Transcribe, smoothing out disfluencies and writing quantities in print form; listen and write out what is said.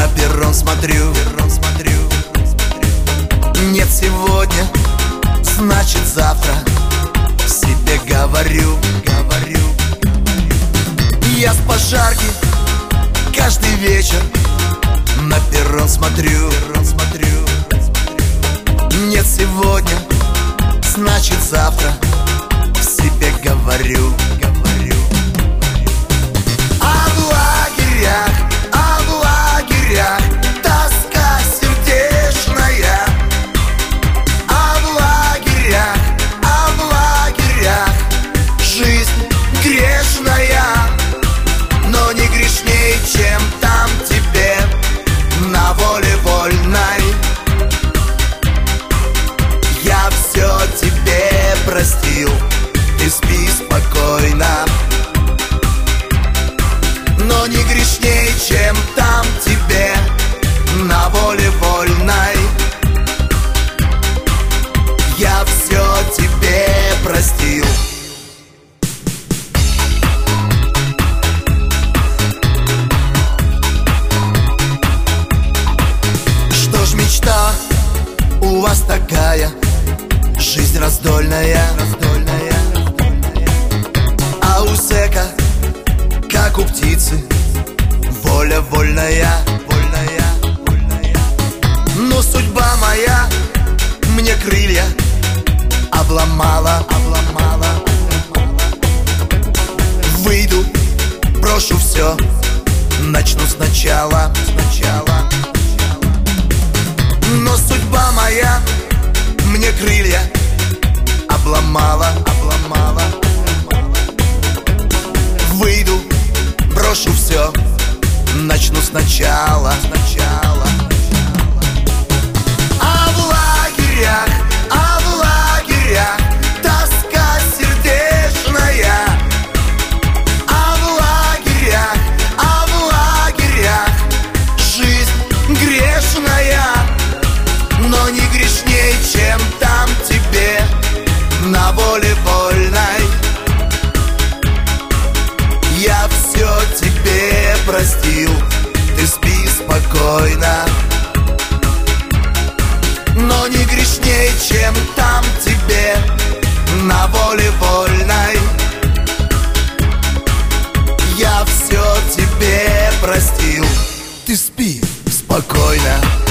на перрон смотрю. Нет сегодня, значит завтра, себе говорю. Я с пожарки каждый вечер на перрон смотрю. Нет сегодня, значит завтра, себе говорю. А в лагерях тоска сердечная. А в лагерях жизнь грешная. Но не грешней, чем там тебе на воле вольной. Я все тебе простил, ты спи спокойно. Но не грешней, чем там тебе на воле вольной. Я все тебе простил. Что ж мечта у вас такая, жизнь раздольная. А у зэка, как у птицы, воля вольная. Но судьба моя мне крылья обломала. Выйду, брошу все, начну сначала. Но судьба моя мне крылья обломала. Выйду, брошу все, начну сначала. А в лагерях тоска сердечная. А в лагерях жизнь грешная. Но не грешней, чем там тебе на воле вольной. Я все тебе простил, ты спи спокойно. Но не грешней, чем там тебе на воле вольной. Я все тебе простил, ты спи спокойно.